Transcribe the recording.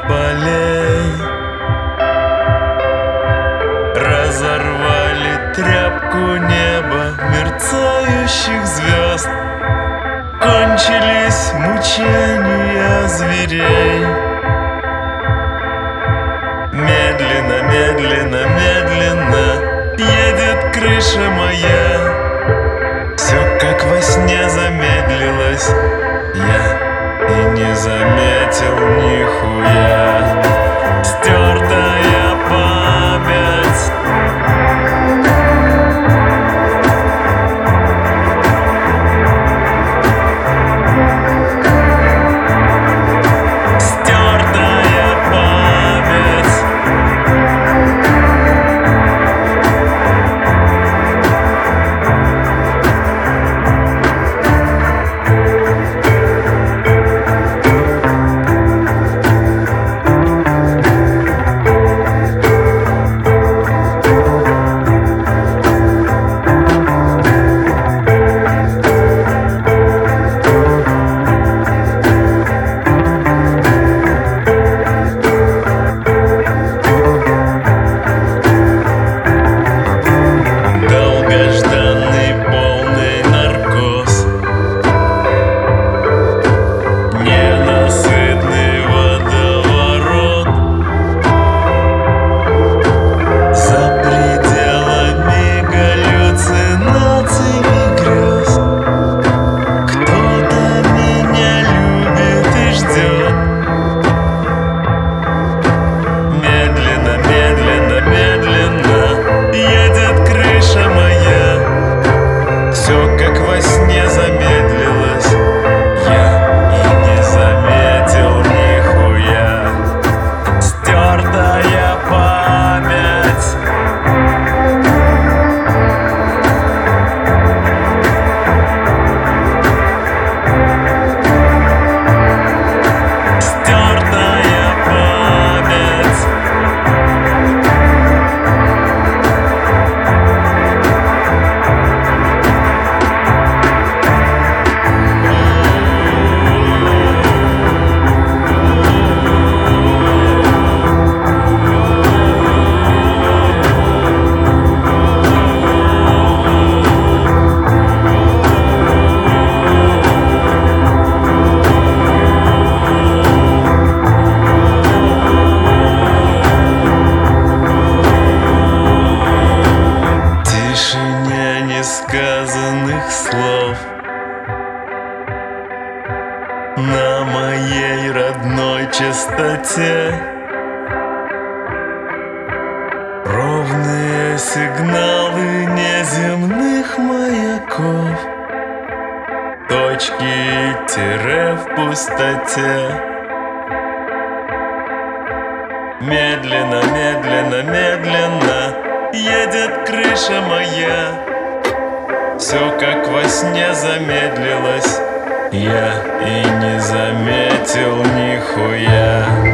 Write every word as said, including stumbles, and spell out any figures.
полей. Разорвали тряпку неба, мерцающих звезд. Кончились мучения зверей. Медленно, медленно, медленно едет крыша моя. Все как во сне замедлилось, я и не заметил нихуя. Стертая память. Стертая память. Сказанных слов на моей родной частоте. Ровные сигналы неземных маяков, точки и тире в пустоте. Медленно, медленно, медленно едет крыша моя. Все как во сне замедлилось, я и не заметил нихуя.